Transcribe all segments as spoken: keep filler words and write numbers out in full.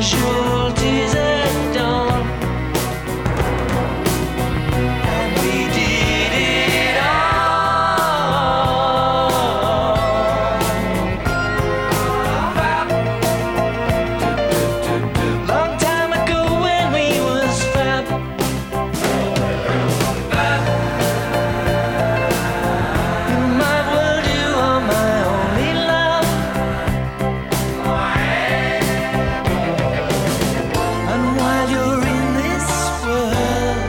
casualties at dawn. And we did it all. Long time ago when we was fab. In my world you are my only love. And while you're in this world,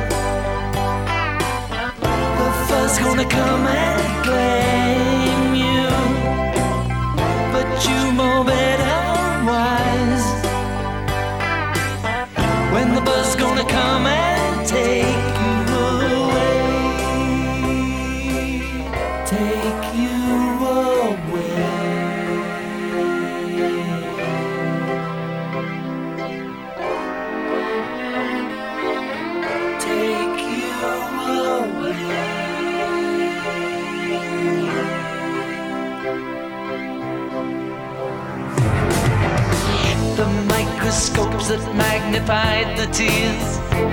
the first gonna come and claim you. But you know better wise. When the bus gonna come and take you away, take you away. Take you away. The microscopes that magnified the tears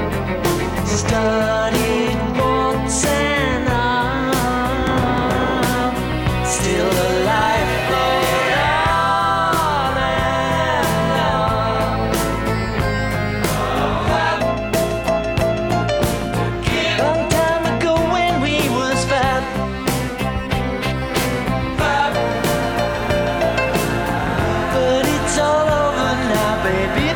studied once and I'm still alive for on and on. Long time ago when we was fab. But it's all over now, baby.